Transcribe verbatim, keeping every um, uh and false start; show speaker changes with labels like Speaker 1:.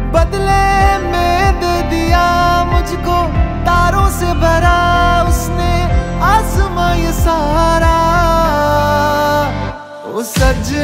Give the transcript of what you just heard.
Speaker 1: बदले में दे दिया मुझको तारों से भरा उसने आसमां ये सारा। ओ सज